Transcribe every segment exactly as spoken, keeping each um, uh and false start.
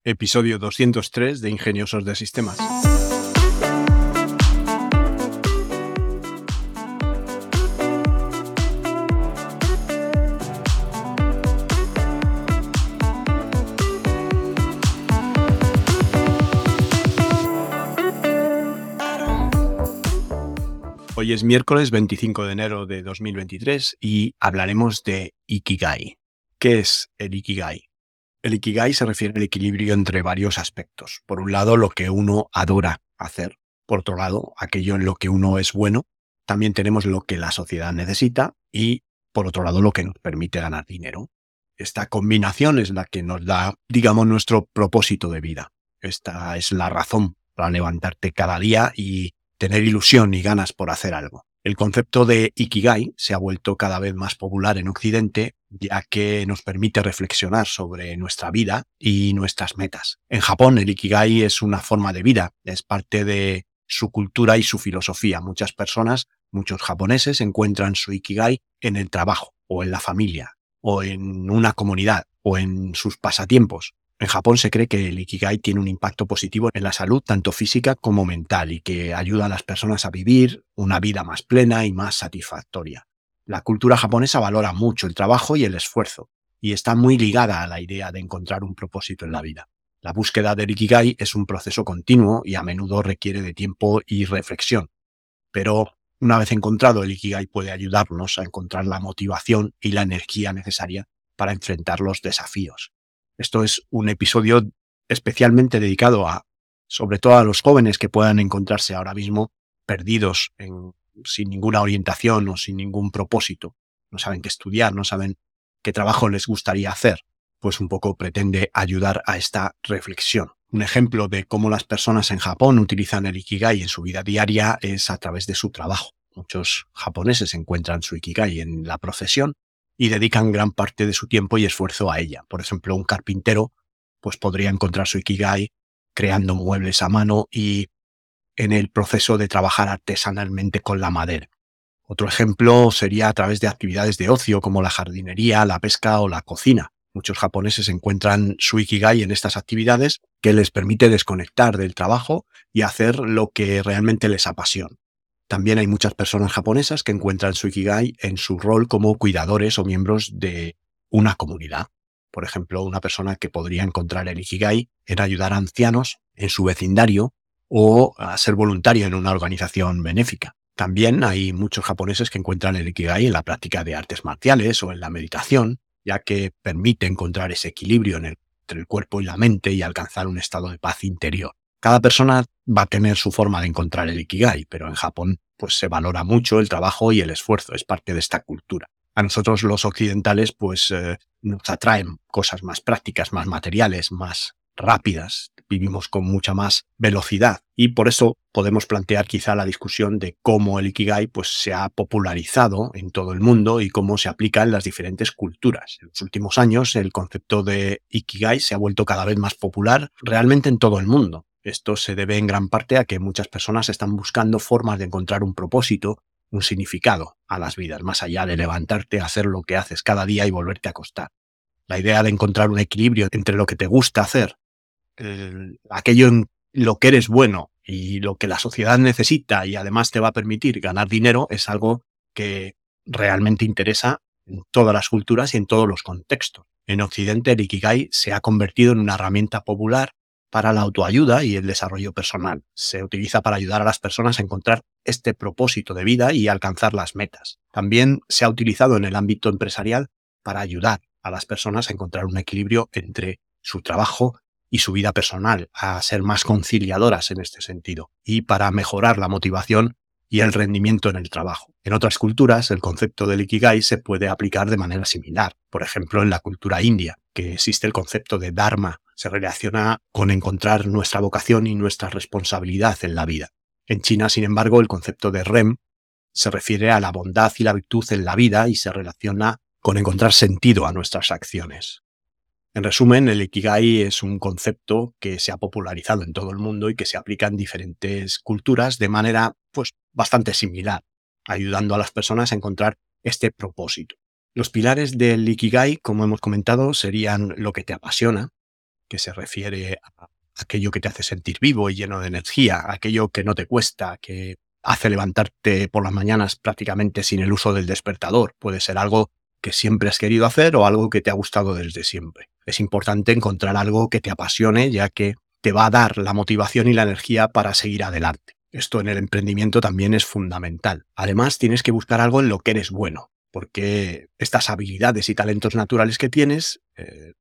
Episodio doscientos tres de Ingeniosos de Sistemas. Hoy es miércoles veinticinco de enero de dos mil veintitrés y hablaremos de Ikigai. ¿Qué es el Ikigai? El Ikigai se refiere al equilibrio entre varios aspectos. Por un lado, lo que uno adora hacer. Por otro lado, aquello en lo que uno es bueno. También tenemos lo que la sociedad necesita y, por otro lado, lo que nos permite ganar dinero. Esta combinación es la que nos da, digamos, nuestro propósito de vida. Esta es la razón para levantarte cada día y tener ilusión y ganas por hacer algo. El concepto de Ikigai se ha vuelto cada vez más popular en Occidente, ya que nos permite reflexionar sobre nuestra vida y nuestras metas. En Japón, el Ikigai es una forma de vida, es parte de su cultura y su filosofía. Muchas personas, muchos japoneses, encuentran su Ikigai en el trabajo, o en la familia, o en una comunidad, o en sus pasatiempos. En Japón se cree que el Ikigai tiene un impacto positivo en la salud, tanto física como mental, y que ayuda a las personas a vivir una vida más plena y más satisfactoria. La cultura japonesa valora mucho el trabajo y el esfuerzo, y está muy ligada a la idea de encontrar un propósito en la vida. La búsqueda del Ikigai es un proceso continuo y a menudo requiere de tiempo y reflexión. Pero una vez encontrado, el Ikigai puede ayudarnos a encontrar la motivación y la energía necesaria para enfrentar los desafíos. Esto es un episodio especialmente dedicado a, sobre todo a los jóvenes que puedan encontrarse ahora mismo perdidos, en, sin ninguna orientación o sin ningún propósito. No saben qué estudiar, no saben qué trabajo les gustaría hacer. Pues un poco pretende ayudar a esta reflexión. Un ejemplo de cómo las personas en Japón utilizan el Ikigai en su vida diaria es a través de su trabajo. Muchos japoneses encuentran su Ikigai en la profesión y dedican gran parte de su tiempo y esfuerzo a ella. Por ejemplo, un carpintero pues podría encontrar su Ikigai creando muebles a mano y en el proceso de trabajar artesanalmente con la madera. Otro ejemplo sería a través de actividades de ocio como la jardinería, la pesca o la cocina. Muchos japoneses encuentran su Ikigai en estas actividades que les permite desconectar del trabajo y hacer lo que realmente les apasiona. También hay muchas personas japonesas que encuentran su Ikigai en su rol como cuidadores o miembros de una comunidad. Por ejemplo, una persona que podría encontrar el Ikigai en ayudar a ancianos en su vecindario o a ser voluntario en una organización benéfica. También hay muchos japoneses que encuentran el Ikigai en la práctica de artes marciales o en la meditación, ya que permite encontrar ese equilibrio en el, entre el cuerpo y la mente y alcanzar un estado de paz interior. Cada persona va a tener su forma de encontrar el Ikigai, pero en Japón pues se valora mucho el trabajo y el esfuerzo, es parte de esta cultura. A nosotros los occidentales pues eh, nos atraen cosas más prácticas, más materiales, más rápidas, vivimos con mucha más velocidad y por eso podemos plantear quizá la discusión de cómo el Ikigai pues se ha popularizado en todo el mundo y cómo se aplica en las diferentes culturas. En los últimos años el concepto de Ikigai se ha vuelto cada vez más popular realmente en todo el mundo. Esto se debe en gran parte a que muchas personas están buscando formas de encontrar un propósito, un significado a las vidas, más allá de levantarte a hacer lo que haces cada día y volverte a acostar. La idea de encontrar un equilibrio entre lo que te gusta hacer, el, aquello en lo que eres bueno y lo que la sociedad necesita y además te va a permitir ganar dinero es algo que realmente interesa en todas las culturas y en todos los contextos. En Occidente el Ikigai se ha convertido en una herramienta popular para la autoayuda y el desarrollo personal. Se utiliza para ayudar a las personas a encontrar este propósito de vida y alcanzar las metas. También se ha utilizado en el ámbito empresarial para ayudar a las personas a encontrar un equilibrio entre su trabajo y su vida personal, a ser más conciliadoras en este sentido y para mejorar la motivación y el rendimiento en el trabajo. En otras culturas, el concepto del Ikigai se puede aplicar de manera similar. Por ejemplo, en la cultura india, que existe el concepto de Dharma, se relaciona con encontrar nuestra vocación y nuestra responsabilidad en la vida. En China, sin embargo, el concepto de Rem se refiere a la bondad y la virtud en la vida y se relaciona con encontrar sentido a nuestras acciones. En resumen, el Ikigai es un concepto que se ha popularizado en todo el mundo y que se aplica en diferentes culturas de manera pues, bastante similar, ayudando a las personas a encontrar este propósito. Los pilares del Ikigai, como hemos comentado, serían lo que te apasiona, que se refiere a aquello que te hace sentir vivo y lleno de energía, aquello que no te cuesta, que hace levantarte por las mañanas prácticamente sin el uso del despertador. Puede ser algo que siempre has querido hacer o algo que te ha gustado desde siempre. Es importante encontrar algo que te apasione, ya que te va a dar la motivación y la energía para seguir adelante. Esto en el emprendimiento también es fundamental. Además, tienes que buscar algo en lo que eres bueno, porque estas habilidades y talentos naturales que tienes eh,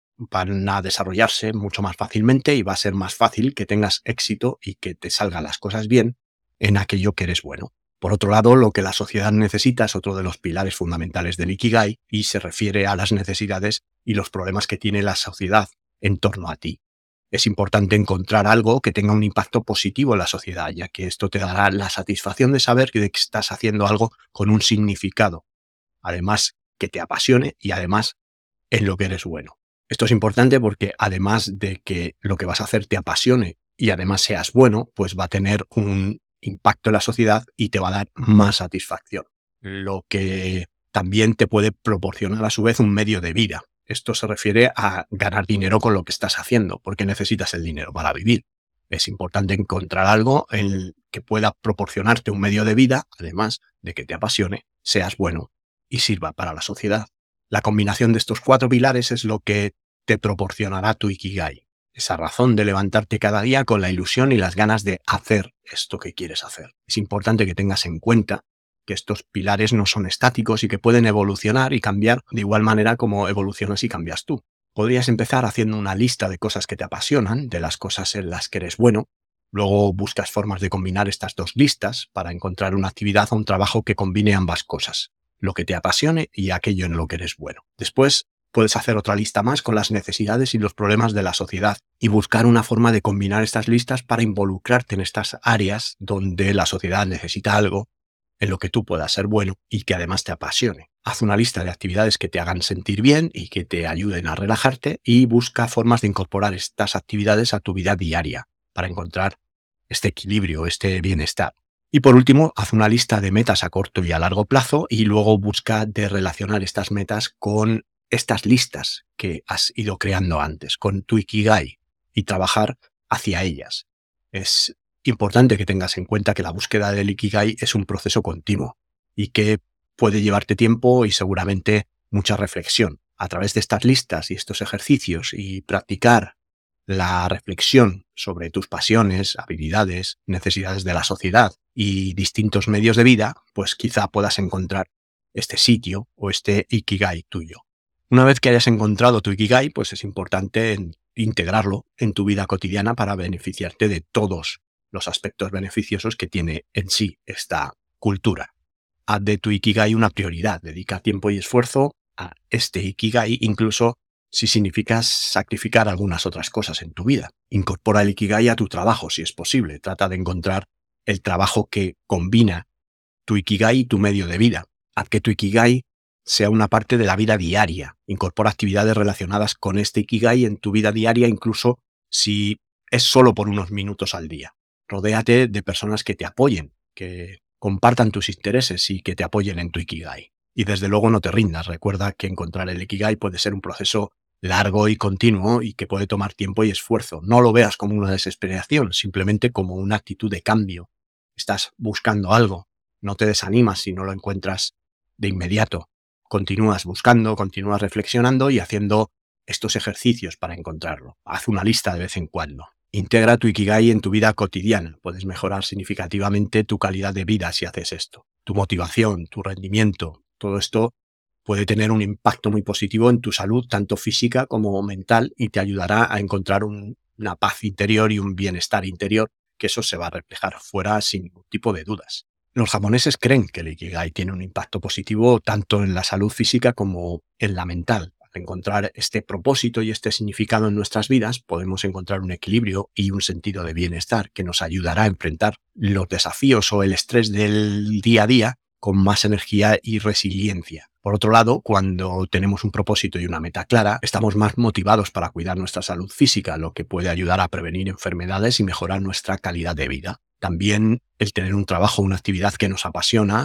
van a desarrollarse mucho más fácilmente y va a ser más fácil que tengas éxito y que te salgan las cosas bien en aquello que eres bueno. Por otro lado, lo que la sociedad necesita es otro de los pilares fundamentales del Ikigai y se refiere a las necesidades y los problemas que tiene la sociedad en torno a ti. Es importante encontrar algo que tenga un impacto positivo en la sociedad, ya que esto te dará la satisfacción de saber que estás haciendo algo con un significado, además que te apasione y además en lo que eres bueno. Esto es importante porque además de que lo que vas a hacer te apasione y además seas bueno, pues va a tener un impacto en la sociedad y te va a dar más satisfacción, lo que también te puede proporcionar a su vez un medio de vida. Esto se refiere a ganar dinero con lo que estás haciendo, porque necesitas el dinero para vivir. Es importante encontrar algo en que pueda proporcionarte un medio de vida, además de que te apasione, seas bueno y sirva para la sociedad. La combinación de estos cuatro pilares es lo que te proporcionará tu Ikigai. Esa razón de levantarte cada día con la ilusión y las ganas de hacer esto que quieres hacer. Es importante que tengas en cuenta que estos pilares no son estáticos y que pueden evolucionar y cambiar de igual manera como evolucionas y cambias tú. Podrías empezar haciendo una lista de cosas que te apasionan, de las cosas en las que eres bueno. Luego buscas formas de combinar estas dos listas para encontrar una actividad o un trabajo que combine ambas cosas, lo que te apasione y aquello en lo que eres bueno. Después puedes hacer otra lista más con las necesidades y los problemas de la sociedad y buscar una forma de combinar estas listas para involucrarte en estas áreas donde la sociedad necesita algo en lo que tú puedas ser bueno y que además te apasione. Haz una lista de actividades que te hagan sentir bien y que te ayuden a relajarte y busca formas de incorporar estas actividades a tu vida diaria para encontrar este equilibrio, este bienestar. Y por último, haz una lista de metas a corto y a largo plazo y luego busca de relacionar estas metas con estas listas que has ido creando antes, con tu Ikigai y trabajar hacia ellas. Es importante que tengas en cuenta que la búsqueda del Ikigai es un proceso continuo y que puede llevarte tiempo y seguramente mucha reflexión. A través de estas listas y estos ejercicios y practicar la reflexión sobre tus pasiones, habilidades, necesidades de la sociedad y distintos medios de vida, pues quizá puedas encontrar este sitio o este Ikigai tuyo. Una vez que hayas encontrado tu Ikigai, pues es importante integrarlo en tu vida cotidiana para beneficiarte de todos los aspectos beneficiosos que tiene en sí esta cultura. Haz de tu Ikigai una prioridad, dedica tiempo y esfuerzo a este Ikigai, incluso si significa sacrificar algunas otras cosas en tu vida. Incorpora el Ikigai a tu trabajo si es posible, trata de encontrar el trabajo que combina tu Ikigai y tu medio de vida. Haz que tu Ikigai sea una parte de la vida diaria. Incorpora actividades relacionadas con este Ikigai en tu vida diaria, incluso si es solo por unos minutos al día. Rodéate de personas que te apoyen, que compartan tus intereses y que te apoyen en tu Ikigai. Y desde luego no te rindas. Recuerda que encontrar el Ikigai puede ser un proceso largo y continuo y que puede tomar tiempo y esfuerzo. No lo veas como una desesperación, simplemente como una actitud de cambio. Estás buscando algo. No te desanimas si no lo encuentras de inmediato. Continúas buscando, continúas reflexionando y haciendo estos ejercicios para encontrarlo. Haz una lista de vez en cuando. Integra tu Ikigai en tu vida cotidiana. Puedes mejorar significativamente tu calidad de vida si haces esto. Tu motivación, tu rendimiento, todo esto puede tener un impacto muy positivo en tu salud, tanto física como mental, y te ayudará a encontrar un, una paz interior y un bienestar interior, que eso se va a reflejar fuera sin ningún tipo de dudas. Los japoneses creen que el Ikigai tiene un impacto positivo tanto en la salud física como en la mental. Al encontrar este propósito y este significado en nuestras vidas, podemos encontrar un equilibrio y un sentido de bienestar que nos ayudará a enfrentar los desafíos o el estrés del día a día con más energía y resiliencia. Por otro lado, cuando tenemos un propósito y una meta clara, estamos más motivados para cuidar nuestra salud física, lo que puede ayudar a prevenir enfermedades y mejorar nuestra calidad de vida. También el tener un trabajo, una actividad que nos apasiona,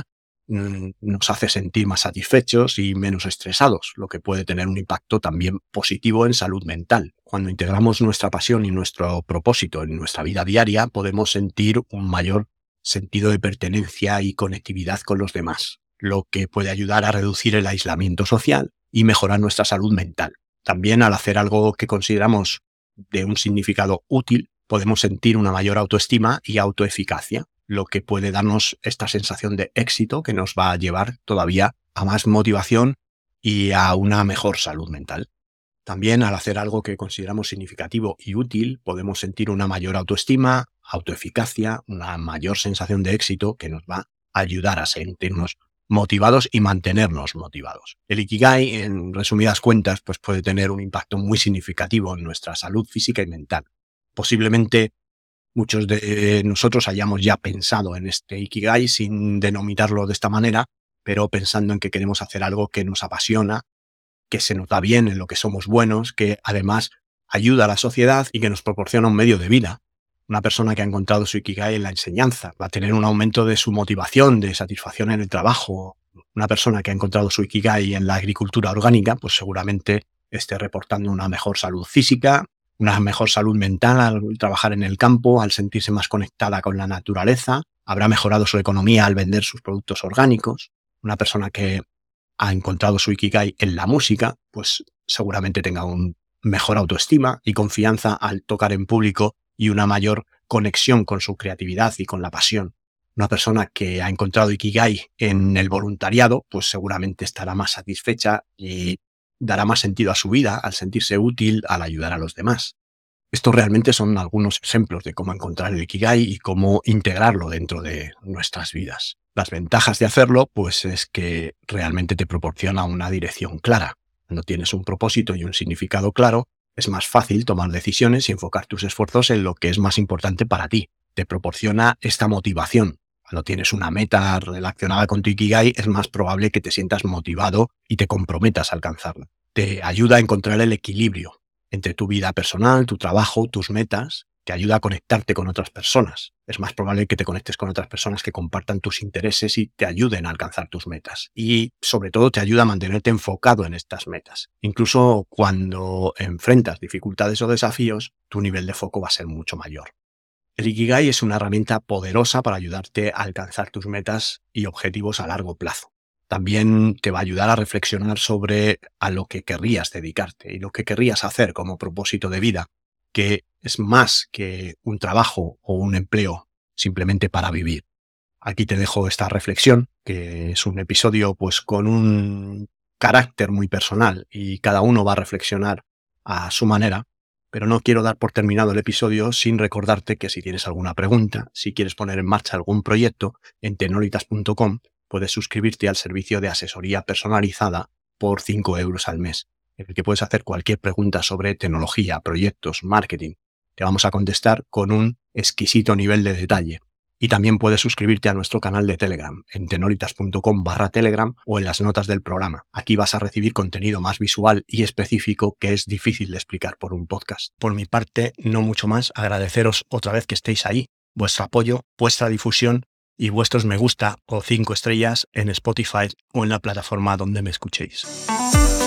mm, nos hace sentir más satisfechos y menos estresados, lo que puede tener un impacto también positivo en salud mental. Cuando integramos nuestra pasión y nuestro propósito en nuestra vida diaria, podemos sentir un mayor sentido de pertenencia y conectividad con los demás, lo que puede ayudar a reducir el aislamiento social y mejorar nuestra salud mental. También, al hacer algo que consideramos de un significado útil, podemos sentir una mayor autoestima y autoeficacia, lo que puede darnos esta sensación de éxito que nos va a llevar todavía a más motivación y a una mejor salud mental. También, al hacer algo que consideramos significativo y útil, podemos sentir una mayor autoestima, autoeficacia, una mayor sensación de éxito que nos va a ayudar a sentirnos motivados y mantenernos motivados. El Ikigai, en resumidas cuentas, pues puede tener un impacto muy significativo en nuestra salud física y mental. Posiblemente muchos de nosotros hayamos ya pensado en este Ikigai sin denominarlo de esta manera, pero pensando en que queremos hacer algo que nos apasiona, que se nos da bien, en lo que somos buenos, que además ayuda a la sociedad y que nos proporciona un medio de vida. Una persona que ha encontrado su Ikigai en la enseñanza va a tener un aumento de su motivación, de satisfacción en el trabajo. Una persona que ha encontrado su Ikigai en la agricultura orgánica, pues seguramente esté reportando una mejor salud física, una mejor salud mental al trabajar en el campo, al sentirse más conectada con la naturaleza. Habrá mejorado su economía al vender sus productos orgánicos. Una persona que ha encontrado su Ikigai en la música, pues seguramente tenga un mejor autoestima y confianza al tocar en público y una mayor conexión con su creatividad y con la pasión. Una persona que ha encontrado Ikigai en el voluntariado, pues seguramente estará más satisfecha y dará más sentido a su vida al sentirse útil, al ayudar a los demás. Estos realmente son algunos ejemplos de cómo encontrar el Ikigai y cómo integrarlo dentro de nuestras vidas. Las ventajas de hacerlo, pues es que realmente te proporciona una dirección clara. Cuando tienes un propósito y un significado claro, es más fácil tomar decisiones y enfocar tus esfuerzos en lo que es más importante para ti. Te proporciona esta motivación. Cuando tienes una meta relacionada con tu Ikigai, es más probable que te sientas motivado y te comprometas a alcanzarla. Te ayuda a encontrar el equilibrio entre tu vida personal, tu trabajo, tus metas. Te ayuda a conectarte con otras personas. Es más probable que te conectes con otras personas que compartan tus intereses y te ayuden a alcanzar tus metas. Y sobre todo te ayuda a mantenerte enfocado en estas metas. Incluso cuando enfrentas dificultades o desafíos, tu nivel de foco va a ser mucho mayor. El Ikigai es una herramienta poderosa para ayudarte a alcanzar tus metas y objetivos a largo plazo. También te va a ayudar a reflexionar sobre a lo que querrías dedicarte y lo que querrías hacer como propósito de vida, que es más que un trabajo o un empleo simplemente para vivir. Aquí te dejo esta reflexión, que es un episodio pues con un carácter muy personal y cada uno va a reflexionar a su manera, pero no quiero dar por terminado el episodio sin recordarte que si tienes alguna pregunta, si quieres poner en marcha algún proyecto, en tenolitas punto com puedes suscribirte al servicio de asesoría personalizada por cinco euros al mes, en el que puedes hacer cualquier pregunta sobre tecnología, proyectos, marketing. Te vamos a contestar con un exquisito nivel de detalle. Y también puedes suscribirte a nuestro canal de Telegram en tenolitas punto com barra Telegram o en las notas del programa. Aquí vas a recibir contenido más visual y específico que es difícil de explicar por un podcast. Por mi parte, no mucho más. Agradeceros otra vez que estéis ahí, vuestro apoyo, vuestra difusión y vuestros me gusta o cinco estrellas en Spotify o en la plataforma donde me escuchéis.